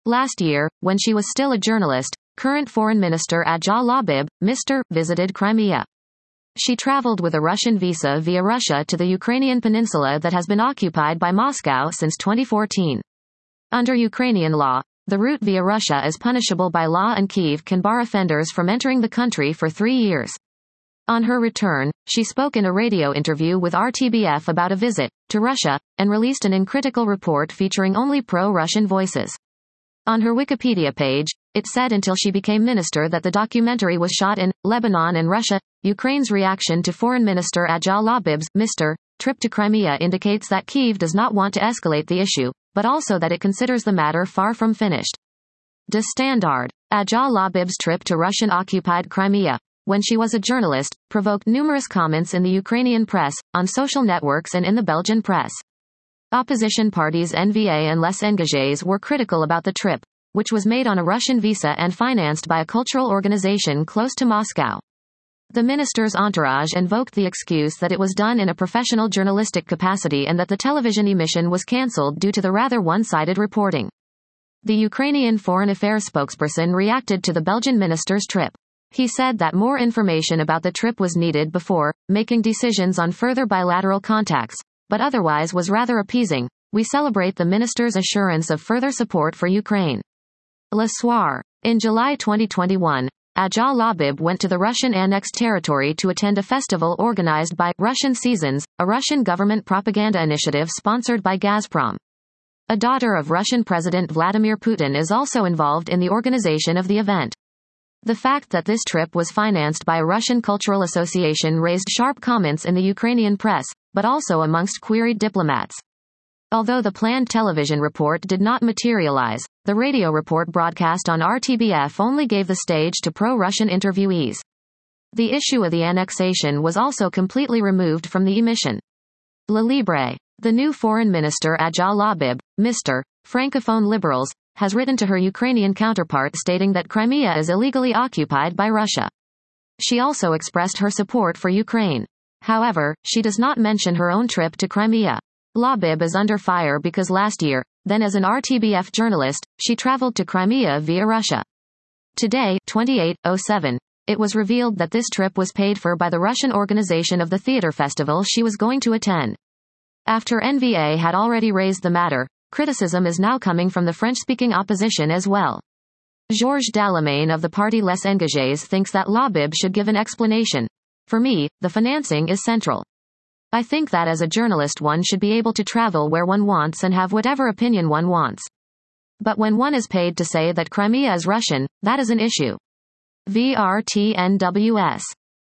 Last year, when she was still a journalist, current Foreign Minister Ajah Labib, Mr. visited Crimea. She traveled with a Russian visa via Russia to the Ukrainian peninsula that has been occupied by Moscow since 2014. Under Ukrainian law, the route via Russia is punishable by law and Kyiv can bar offenders from entering the country for 3 years. On her return, she spoke in a radio interview with RTBF about a visit to Russia, and released an uncritical report featuring only pro-Russian voices. On her Wikipedia page, it said until she became minister that the documentary was shot in Lebanon and Russia. Ukraine's reaction to Foreign Minister Ajah Labib's Mr. trip to Crimea indicates that Kyiv does not want to escalate the issue, but also that it considers the matter far from finished. De Standard. Ajah Labib's trip to Russian-occupied Crimea, when she was a journalist, provoked numerous comments in the Ukrainian press, on social networks and in the Belgian press. Opposition parties NVA and Les Engagés were critical about the trip, which was made on a Russian visa and financed by a cultural organization close to Moscow. The minister's entourage invoked the excuse that it was done in a professional journalistic capacity and that the television emission was cancelled due to the rather one-sided reporting. The Ukrainian Foreign Affairs spokesperson reacted to the Belgian minister's trip. He said that more information about the trip was needed before making decisions on further bilateral contacts, but otherwise was rather appeasing. We celebrate the minister's assurance of further support for Ukraine. Le Soir. In July 2021, Ajah Labib went to the Russian annexed territory to attend a festival organized by Russian Seasons, a Russian government propaganda initiative sponsored by Gazprom. A daughter of Russian President Vladimir Putin is also involved in the organization of the event. The fact that this trip was financed by a Russian cultural association raised sharp comments in the Ukrainian press, but also amongst queried diplomats. Although the planned television report did not materialize, the radio report broadcast on RTBF only gave the stage to pro-Russian interviewees. The issue of the annexation was also completely removed from the emission. Le Libre. The new foreign minister Ajah Labib, Mr. Francophone Liberals, has written to her Ukrainian counterpart stating that Crimea is illegally occupied by Russia. She also expressed her support for Ukraine. However, she does not mention her own trip to Crimea. Labib is under fire because last year, then as an RTBF journalist, she traveled to Crimea via Russia. Today, 28/07, it was revealed that this trip was paid for by the Russian organization of the theater festival she was going to attend. After NVA had already raised the matter, criticism is now coming from the French-speaking opposition as well. Georges Dalamain of the party Les Engagés thinks that Labib should give an explanation. For me, the financing is central. I think that as a journalist one should be able to travel where one wants and have whatever opinion one wants. But when one is paid to say that Crimea is Russian, that is an issue. VRTNWS